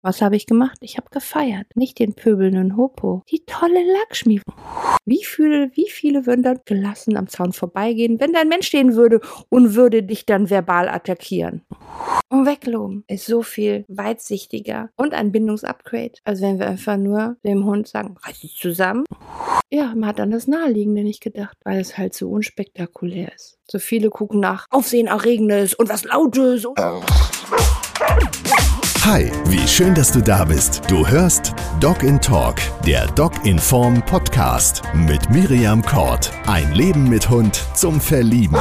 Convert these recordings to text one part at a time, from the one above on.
Was habe ich gemacht? Ich habe gefeiert. Nicht den pöbelnden Hopo. Die tolle Lakshmi. Wie viele würden dann gelassen am Zaun vorbeigehen, wenn da ein Mensch stehen würde und würde dich dann verbal attackieren? Und wegloben ist so viel weitsichtiger und ein Bindungsupgrade, als wenn wir einfach nur dem Hund sagen, reiß dich zusammen. Ja, man hat an das Naheliegende nicht gedacht, weil es halt so unspektakulär ist. So viele gucken nach Aufsehenerregendes und was Lautes. Hi, wie schön, dass du da bist. Du hörst Dog in Talk, der Dog in Form Podcast mit Miriam Kort. Ein Leben mit Hund zum Verlieben.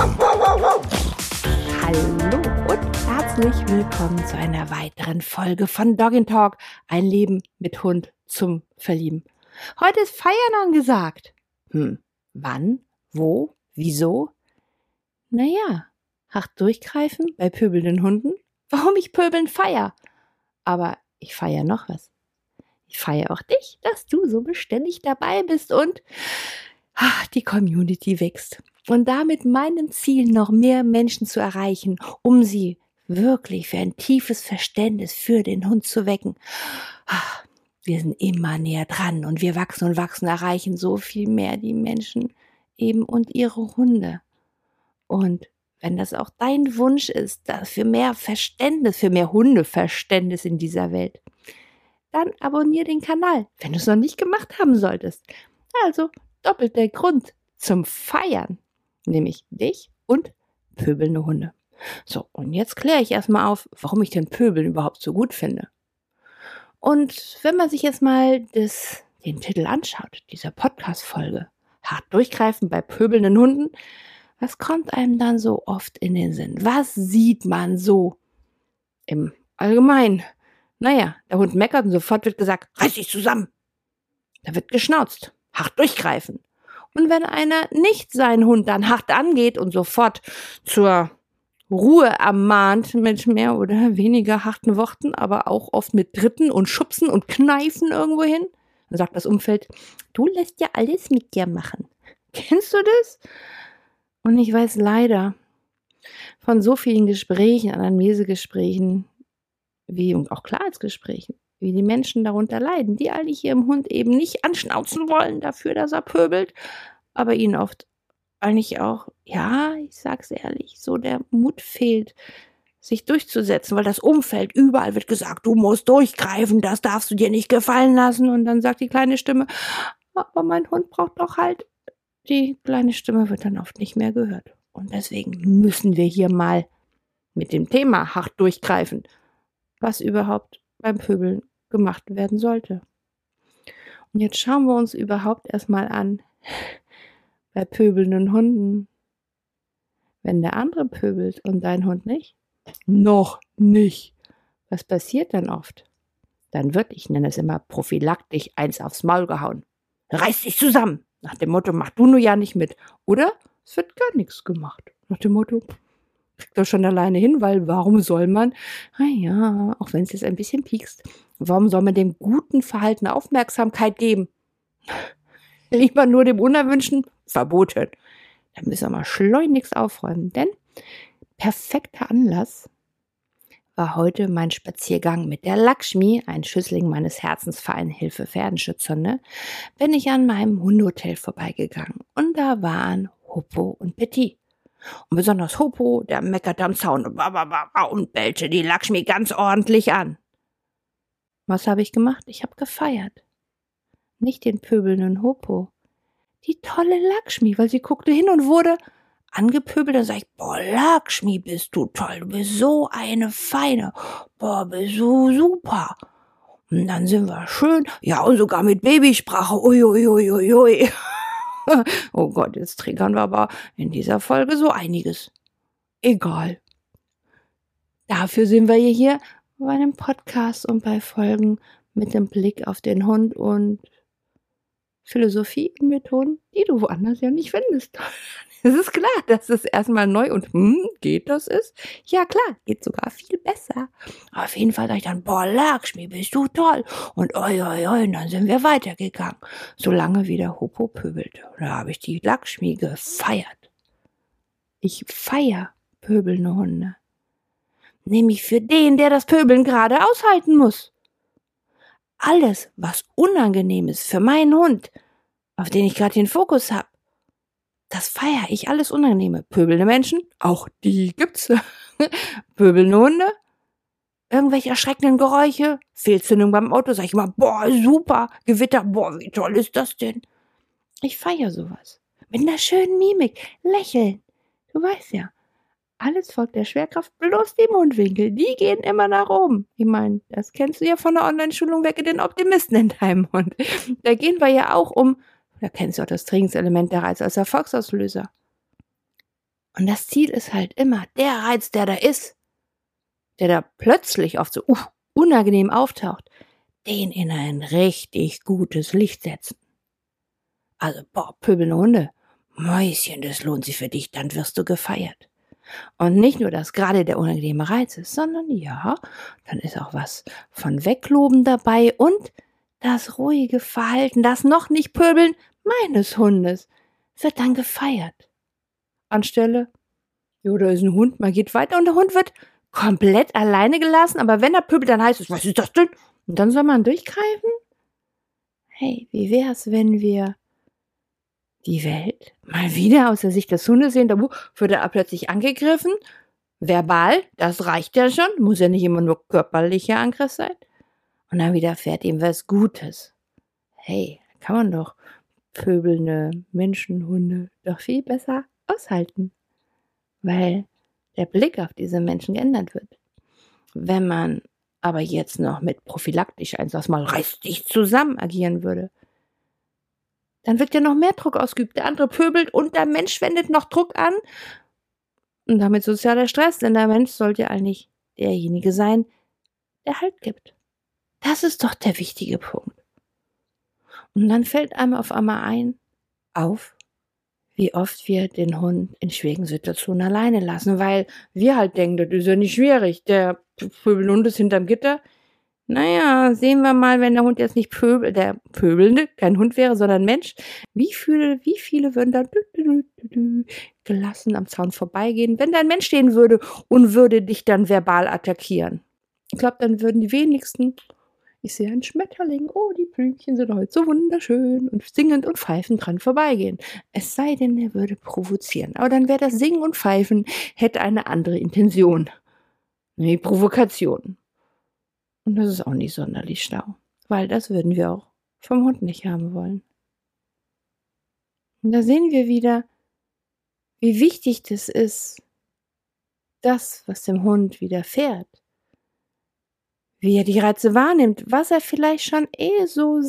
Hallo und herzlich willkommen zu einer weiteren Folge von Dog in Talk. Ein Leben mit Hund zum Verlieben. Heute ist Feiern angesagt. Wann? Wo? Wieso? Naja, hart durchgreifen bei pöbelnden Hunden. Warum ich pöbeln feier? Aber ich feiere noch was. Ich feiere auch dich, dass du so beständig dabei bist und die Community wächst. Und damit meinen Ziel, noch mehr Menschen zu erreichen, um sie wirklich für ein tiefes Verständnis für den Hund zu wecken. Wir sind immer näher dran und wir wachsen und wachsen, erreichen so viel mehr die Menschen eben und ihre Hunde. Und wenn das auch dein Wunsch ist, für mehr Verständnis, für mehr Hundeverständnis in dieser Welt, dann abonniere den Kanal, wenn du es noch nicht gemacht haben solltest. Also doppelt der Grund zum Feiern, nämlich dich und pöbelnde Hunde. So, und jetzt kläre ich erstmal auf, warum ich den Pöbeln überhaupt so gut finde. Und wenn man sich jetzt mal den Titel anschaut, dieser Podcast-Folge, hart durchgreifen bei pöbelnden Hunden, was kommt einem dann so oft in den Sinn? Was sieht man so im Allgemeinen? Naja, der Hund meckert und sofort wird gesagt, reiß dich zusammen. Da wird geschnauzt, hart durchgreifen. Und wenn einer nicht seinen Hund dann hart angeht und sofort zur Ruhe ermahnt mit mehr oder weniger harten Worten, aber auch oft mit Dritten und Schubsen und Kneifen irgendwo hin, dann sagt das Umfeld, du lässt ja alles mit dir machen. Kennst du das? Und ich weiß leider von so vielen Gesprächen, Anamnesegesprächen, und auch Klarheitsgesprächen, wie die Menschen darunter leiden, die eigentlich ihrem Hund eben nicht anschnauzen wollen dafür, dass er pöbelt, aber ihnen oft eigentlich auch, ja, ich sag's ehrlich, so der Mut fehlt, sich durchzusetzen, weil das Umfeld, überall wird gesagt, du musst durchgreifen, das darfst du dir nicht gefallen lassen. Und dann sagt die kleine Stimme, aber mein Hund braucht doch halt. Die kleine Stimme wird dann oft nicht mehr gehört. Und deswegen müssen wir hier mal mit dem Thema hart durchgreifen, was überhaupt beim Pöbeln gemacht werden sollte. Und jetzt schauen wir uns überhaupt erstmal an, bei pöbelnden Hunden. Wenn der andere pöbelt und dein Hund nicht, noch nicht. Was passiert dann oft? Dann wird, ich nenne es immer prophylaktisch, eins aufs Maul gehauen. Reiß dich zusammen! Nach dem Motto, mach du nur ja nicht mit. Oder es wird gar nichts gemacht. Nach dem Motto, kriegt doch schon alleine hin, weil warum soll man, auch wenn es jetzt ein bisschen piekst, warum soll man dem guten Verhalten Aufmerksamkeit geben? Lieber nur dem Unerwünschten, verboten. Da müssen wir mal schleunigst aufräumen, denn perfekter Anlass war heute mein Spaziergang mit der Lakshmi, ein Schützling meines Herzensverein Hilfe Pferdenschützernde, bin ich an meinem Hundehotel vorbeigegangen und da waren Hoppo und Petit. Und besonders Hoppo, der meckerte am Zaun und bellte die Lakshmi ganz ordentlich an. Was habe ich gemacht? Ich habe gefeiert. Nicht den pöbelnden Hoppo, die tolle Lakshmi, weil sie guckte hin und wurde angepöbelt, dann sag ich, boah, Lakshmi, bist du toll, du bist so eine Feine, boah, bist du super. Und dann sind wir schön, ja, und sogar mit Babysprache, uiuiuiui. Oh Gott, jetzt triggern wir aber in dieser Folge so einiges. Egal. Dafür sind wir hier bei einem Podcast und bei Folgen mit dem Blick auf den Hund und Philosophie und Methoden, die du woanders ja nicht findest. Es ist klar, dass es erstmal neu und geht das ist? Ja klar, geht sogar viel besser. Aber auf jeden Fall sag ich dann, boah, Lakshmi, bist du toll. Und und dann sind wir weitergegangen. Solange wie der Hoppo pöbelte. Da habe ich die Lakshmi gefeiert. Ich feier pöbelnde Hunde. Nämlich für den, der das Pöbeln gerade aushalten muss. alles, was unangenehm ist für meinen Hund, auf den ich gerade den Fokus habe, das feiere ich, alles Unangenehme. Pöbelnde Menschen, auch die gibt's. Pöbelnde Hunde, irgendwelche erschreckenden Geräusche, Fehlzündung beim Auto, sag ich mal, boah, super, Gewitter, boah, wie toll ist das denn? Ich feiere sowas. Mit einer schönen Mimik, lächeln. Du weißt ja, alles folgt der Schwerkraft, bloß die Mundwinkel, die gehen immer nach oben. Ich meine, das kennst du ja von der Online-Schulung, wecke den Optimisten in deinem Hund. Da gehen wir ja auch da kennst du auch das Trainingselement der Reiz als Erfolgsauslöser. Und das Ziel ist halt immer, der Reiz, der da ist, der da plötzlich oft so unangenehm auftaucht, den in ein richtig gutes Licht setzen. Also, pöbelnde Hunde, Mäuschen, das lohnt sich für dich, dann wirst du gefeiert. Und nicht nur, dass gerade der unangenehme Reiz ist, sondern ja, dann ist auch was von Wegloben dabei und das ruhige Verhalten, das noch nicht Pöbeln meines Hundes wird dann gefeiert. Anstelle, ja, da ist ein Hund, man geht weiter und der Hund wird komplett alleine gelassen, aber wenn er pöbelt, dann heißt es, was ist das denn? Und dann soll man durchgreifen? Hey, wie wär's, wenn wir die Welt mal wieder aus der Sicht des Hundes sehen? Da wird er plötzlich angegriffen, verbal, das reicht ja schon, muss ja nicht immer nur körperlicher Angriff sein. Und dann widerfährt ihm was Gutes. Hey, kann man doch pöbelnde Menschen, Hunde doch viel besser aushalten, weil der Blick auf diese Menschen geändert wird. Wenn man aber jetzt noch mit prophylaktisch einfach mal reiß dich zusammen agieren würde, dann wird ja noch mehr Druck ausgeübt. Der andere pöbelt und der Mensch wendet noch Druck an und damit sozialer Stress, denn der Mensch sollte ja eigentlich derjenige sein, der Halt gibt. Das ist doch der wichtige Punkt. Und dann fällt einem auf einmal auf, wie oft wir den Hund in schwierigen Situationen alleine lassen, weil wir halt denken, das ist ja nicht schwierig. Der pöbelnde Hund ist hinterm Gitter. Naja, sehen wir mal, wenn der Hund jetzt nicht der Pöbelnde kein Hund wäre, sondern Mensch, wie viele würden dann gelassen am Zaun vorbeigehen, wenn da ein Mensch stehen würde und würde dich dann verbal attackieren. Ich glaube, dann würden die wenigsten, ich sehe einen Schmetterling, oh, die Blümchen sind heute so wunderschön und singend und pfeifend dran vorbeigehen. Es sei denn, er würde provozieren. Aber dann wäre das Singen und Pfeifen, hätte eine andere Intention. Nee, Provokation. Und das ist auch nicht sonderlich schlau, weil das würden wir auch vom Hund nicht haben wollen. Und da sehen wir wieder, wie wichtig das ist, das, was dem Hund widerfährt, wie er die Reize wahrnimmt, was er vielleicht schon so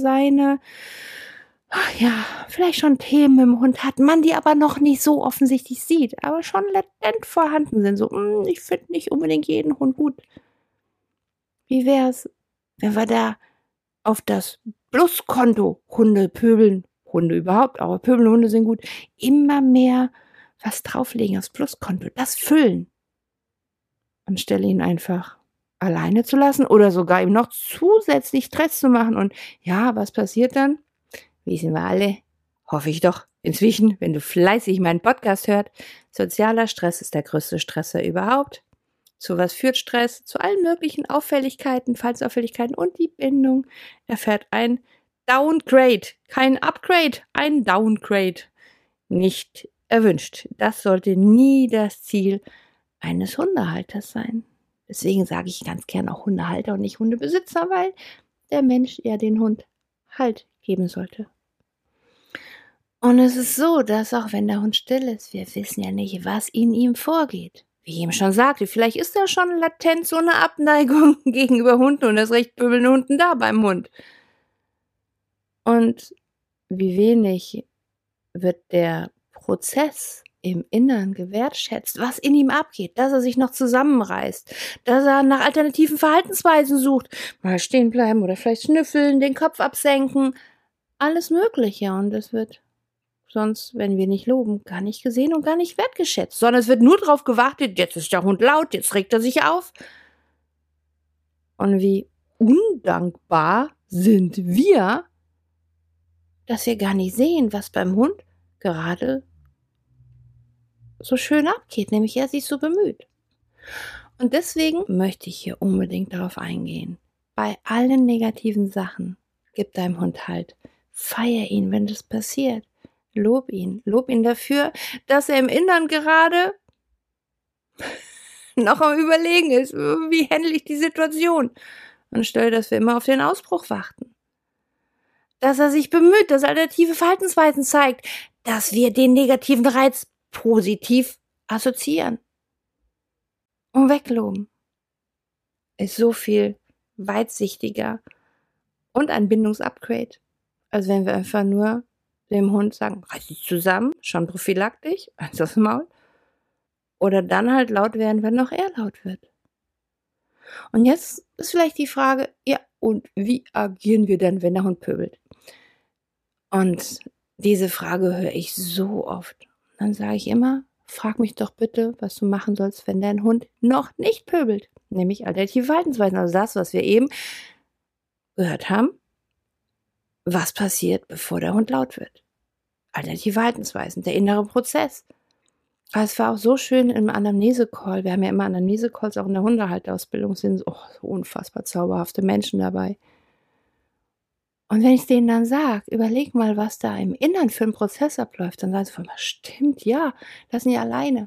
vielleicht schon Themen im Hund hat, man die aber noch nicht so offensichtlich sieht, aber schon latent vorhanden sind. So, ich finde nicht unbedingt jeden Hund gut. Wie wär's, wenn wir da auf das Pluskonto Hunde pöbeln, Hunde überhaupt, aber pöbelnde Hunde sind gut, immer mehr was drauflegen aufs Pluskonto, das füllen, anstelle ihn einfach alleine zu lassen oder sogar ihm noch zusätzlich Stress zu machen. Und ja, was passiert dann? Wissen wir alle, hoffe ich doch, inzwischen, wenn du fleißig meinen Podcast hörst, sozialer Stress ist der größte Stresser überhaupt. Zu was führt Stress? Zu allen möglichen Auffälligkeiten, Verhaltensauffälligkeiten und die Bindung erfährt ein Downgrade. Kein Upgrade, ein Downgrade. Nicht erwünscht. Das sollte nie das Ziel eines Hundehalters sein. Deswegen sage ich ganz gern auch Hundehalter und nicht Hundebesitzer, weil der Mensch ja den Hund Halt geben sollte. Und es ist so, dass auch wenn der Hund still ist, wir wissen ja nicht, was in ihm vorgeht. Wie ich eben schon sagte, vielleicht ist da schon latent so eine Abneigung gegenüber Hunden und das recht pöbelnde Hunden da beim Hund. Und wie wenig wird der Prozess im Innern gewertschätzt, was in ihm abgeht, dass er sich noch zusammenreißt, dass er nach alternativen Verhaltensweisen sucht, mal stehen bleiben oder vielleicht schnüffeln, den Kopf absenken, alles Mögliche. Und es wird sonst, wenn wir nicht loben, gar nicht gesehen und gar nicht wertgeschätzt, sondern es wird nur darauf gewartet, jetzt ist der Hund laut, jetzt regt er sich auf. Und wie undankbar sind wir, dass wir gar nicht sehen, was beim Hund gerade so schön abgeht, nämlich er sich so bemüht. Und deswegen möchte ich hier unbedingt darauf eingehen, bei allen negativen Sachen, gib deinem Hund Halt. Feier ihn, wenn das passiert. Lob ihn dafür, dass er im Innern gerade noch am Überlegen ist, wie handle ich die Situation. Anstelle, dass wir immer auf den Ausbruch warten. Dass er sich bemüht, dass er alternative Verhaltensweisen zeigt, dass wir den negativen Reiz positiv assoziieren. Und wegloben. Ist so viel weitsichtiger und ein Bindungsupgrade, als wenn wir einfach nur dem Hund sagen, reiß dich zusammen, schon prophylaktisch, eins aufs Maul. Oder dann halt laut werden, wenn noch er laut wird. Und jetzt ist vielleicht die Frage, ja, und wie agieren wir denn, wenn der Hund pöbelt? Und diese Frage höre ich so oft. Dann sage ich immer, frag mich doch bitte, was du machen sollst, wenn dein Hund noch nicht pöbelt. Nämlich alternative Verhaltensweisen. Also das, was wir eben gehört haben. Was passiert, bevor der Hund laut wird? Alternative Verhaltensweisen, der innere Prozess. Es war auch so schön im Anamnese-Call. Wir haben ja immer Anamnese-Calls auch in der Hundehalterausbildung. Sind so unfassbar zauberhafte Menschen dabei. Und wenn ich denen dann sage, überleg mal, was da im Innern für ein Prozess abläuft, dann sagen sie von mir, stimmt, ja, das sind die alleine.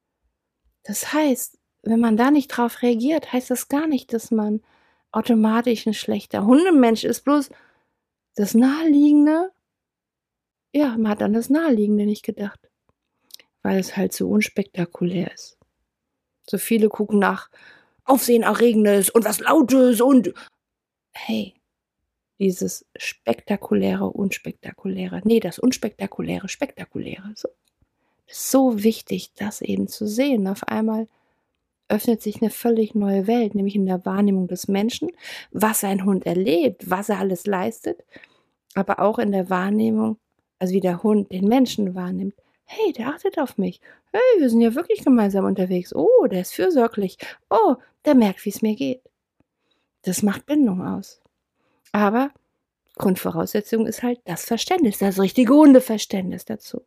Das heißt, wenn man da nicht drauf reagiert, heißt das gar nicht, dass man automatisch ein schlechter Hundemensch ist, bloß das Naheliegende, ja, man hat an das Naheliegende nicht gedacht, weil es halt so unspektakulär ist. So viele gucken nach Aufsehenerregendes und was Lautes und hey, dieses Spektakuläre, Unspektakuläre. Nee, das Unspektakuläre, Spektakuläre. So. Das ist so wichtig, das eben zu sehen. Auf einmal öffnet sich eine völlig neue Welt, nämlich in der Wahrnehmung des Menschen, was ein Hund erlebt, was er alles leistet, aber auch in der Wahrnehmung, also wie der Hund den Menschen wahrnimmt. Hey, der achtet auf mich. Hey, wir sind ja wirklich gemeinsam unterwegs. Oh, der ist fürsorglich. Oh, der merkt, wie es mir geht. Das macht Bindung aus. Aber Grundvoraussetzung ist halt das Verständnis, das richtige Hundeverständnis dazu.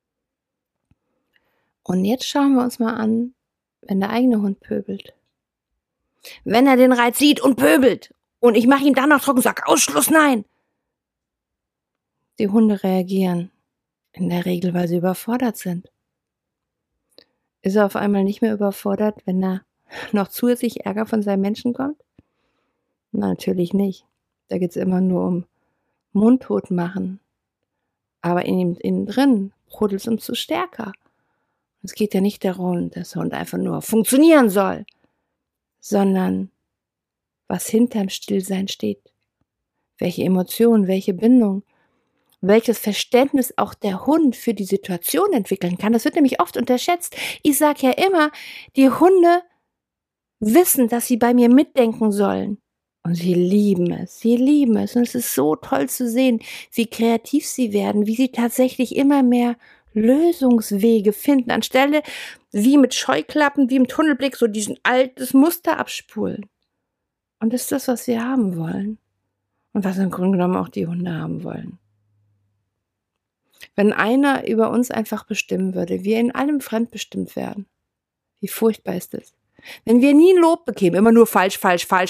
Und jetzt schauen wir uns mal an, wenn der eigene Hund pöbelt. Wenn er den Reiz sieht und pöbelt und ich mache ihm dann noch trocken, sag Ausschluss, nein. Die Hunde reagieren, in der Regel, weil sie überfordert sind. Ist er auf einmal nicht mehr überfordert, wenn da noch zusätzlich Ärger von seinem Menschen kommt? Na, natürlich nicht. Da geht es immer nur um mundtot machen. Aber innen drin brodelt es umso stärker. Es geht ja nicht darum, dass der Hund einfach nur funktionieren soll, sondern was hinterm Stillsein steht. Welche Emotionen, welche Bindung, welches Verständnis auch der Hund für die Situation entwickeln kann. Das wird nämlich oft unterschätzt. Ich sage ja immer, die Hunde wissen, dass sie bei mir mitdenken sollen. Und sie lieben es. Und es ist so toll zu sehen, wie kreativ sie werden, wie sie tatsächlich immer mehr Lösungswege finden, anstelle wie mit Scheuklappen, wie im Tunnelblick, so diesen altes Muster abspulen. Und das ist das, was wir haben wollen. Und was im Grunde genommen auch die Hunde haben wollen. Wenn einer über uns einfach bestimmen würde, wir in allem fremdbestimmt werden, wie furchtbar ist das? Wenn wir nie ein Lob bekämen, immer nur falsch.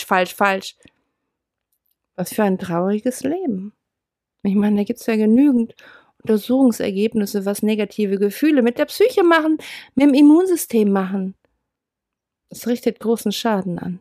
Was für ein trauriges Leben. Ich meine, da gibt es ja genügend Untersuchungsergebnisse, was negative Gefühle mit der Psyche machen, mit dem Immunsystem machen. Es richtet großen Schaden an.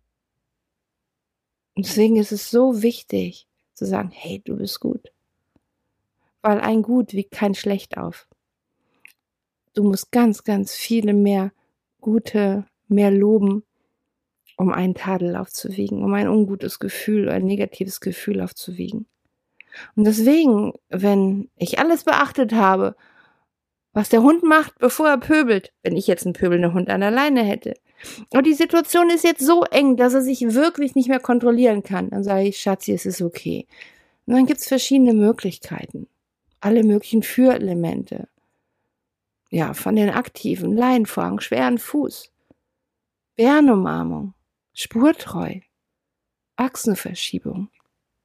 Und deswegen ist es so wichtig, zu sagen, hey, du bist gut. Weil ein Gut wiegt kein Schlecht auf. Du musst ganz, ganz viele mehr Gute, mehr loben, um einen Tadel aufzuwiegen, um ein ungutes Gefühl, ein negatives Gefühl aufzuwiegen. Und deswegen, wenn ich alles beachtet habe, was der Hund macht, bevor er pöbelt, wenn ich jetzt einen pöbelnden Hund an der Leine hätte, und die Situation ist jetzt so eng, dass er sich wirklich nicht mehr kontrollieren kann, dann sage ich, Schatzi, es ist okay. Und dann gibt es verschiedene Möglichkeiten, alle möglichen Führelemente. Ja, von den aktiven, Leinenvorhang, schweren Fuß, Bärenumarmung, Spurtreu, Achsenverschiebung.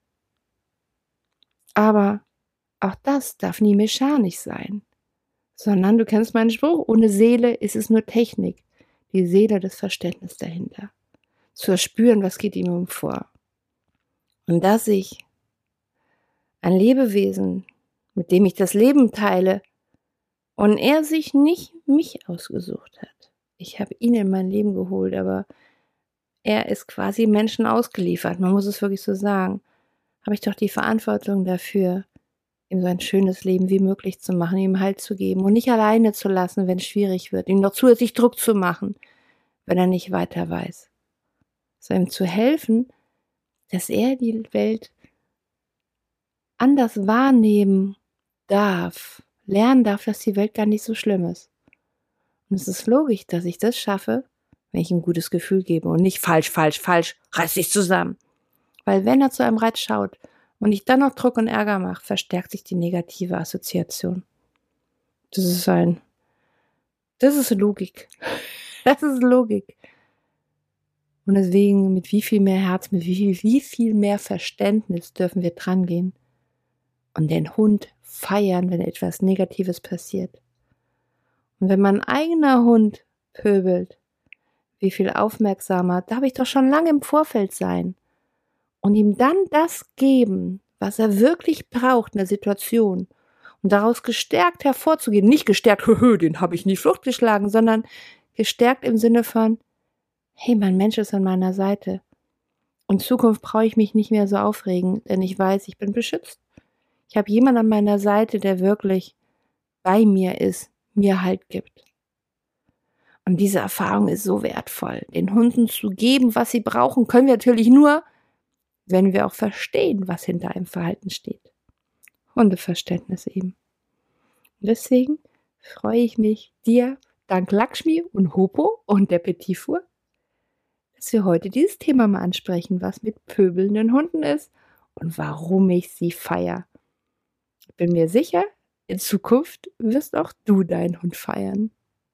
Aber auch das darf nie mechanisch sein, sondern du kennst meinen Spruch, ohne Seele ist es nur Technik. Die Seele, das Verständnis dahinter. Zu erspüren, was geht ihm vor. Und dass ich ein Lebewesen, mit dem ich das Leben teile, und er sich nicht mich ausgesucht hat. Ich habe ihn in mein Leben geholt, aber er ist quasi Menschen ausgeliefert. Man muss es wirklich so sagen. Habe ich doch die Verantwortung dafür, ihm so ein schönes Leben wie möglich zu machen, ihm Halt zu geben und nicht alleine zu lassen, wenn es schwierig wird, ihm noch zusätzlich Druck zu machen, wenn er nicht weiter weiß. So ihm zu helfen, dass er die Welt anders wahrnehmen darf, lernen darf, dass die Welt gar nicht so schlimm ist. Und es ist logisch, dass ich das schaffe, wenn ich ihm ein gutes Gefühl gebe und nicht falsch, reiß dich zusammen. Weil wenn er zu einem Reiz schaut und ich dann noch Druck und Ärger mache, verstärkt sich die negative Assoziation. Das ist Logik. Das ist Logik. Und deswegen mit wie viel mehr Herz, mit wie viel mehr Verständnis dürfen wir drangehen und den Hund feiern, wenn etwas Negatives passiert. Und wenn mein eigener Hund pöbelt, wie viel aufmerksamer darf ich doch schon lange im Vorfeld sein und ihm dann das geben, was er wirklich braucht in der Situation und daraus gestärkt hervorzugehen. Nicht gestärkt, den habe ich nie Flucht geschlagen, sondern gestärkt im Sinne von, hey, mein Mensch ist an meiner Seite. In Zukunft brauche ich mich nicht mehr so aufregen, denn ich weiß, ich bin beschützt. Ich habe jemanden an meiner Seite, der wirklich bei mir ist, mir Halt gibt. Und diese Erfahrung ist so wertvoll. Den Hunden zu geben, was sie brauchen, können wir natürlich nur, wenn wir auch verstehen, was hinter einem Verhalten steht. Hundeverständnis eben. Und deswegen freue ich mich, dir, dank Lakshmi und Hopo und der Petit Four, dass wir heute dieses Thema mal ansprechen, was mit pöbelnden Hunden ist und warum ich sie feiere. Ich bin mir sicher, in Zukunft wirst auch du deinen Hund feiern.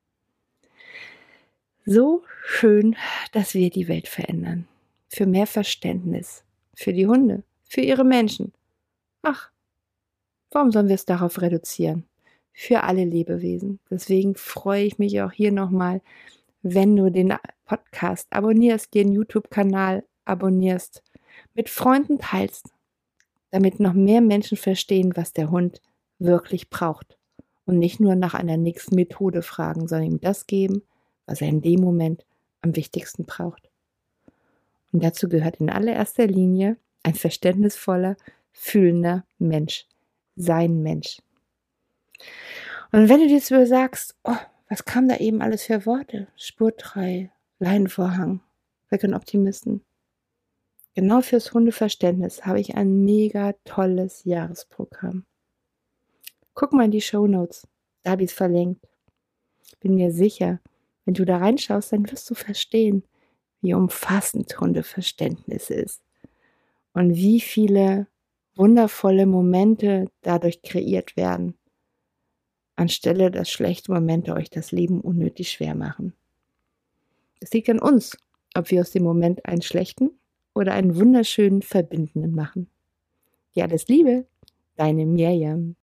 So schön, dass wir die Welt verändern. Für mehr Verständnis. Für die Hunde. Für ihre Menschen. Ach, warum sollen wir es darauf reduzieren? Für alle Lebewesen. Deswegen freue ich mich auch hier nochmal, wenn du den Podcast abonnierst, den YouTube-Kanal abonnierst, mit Freunden teilst, damit noch mehr Menschen verstehen, was der Hund wirklich braucht. Und nicht nur nach einer nächsten Methode fragen, sondern ihm das geben, was er in dem Moment am wichtigsten braucht. Und dazu gehört in allererster Linie ein verständnisvoller, fühlender Mensch. Sein Mensch. Und wenn du dir jetzt sagst, oh, was kam da eben alles für Worte? Spurtrei, Leinenvorhang, Weg und Optimisten. Genau fürs Hundeverständnis habe ich ein mega tolles Jahresprogramm. Guck mal in die Shownotes, da habe ich es verlinkt. Bin mir sicher, wenn du da reinschaust, dann wirst du verstehen, wie umfassend Hundeverständnis ist und wie viele wundervolle Momente dadurch kreiert werden, anstelle dass schlechte Momente euch das Leben unnötig schwer machen. Es liegt an uns, ob wir aus dem Moment einen schlechten oder einen wunderschönen verbindenden machen. Dir alles Liebe, deine Mirjam.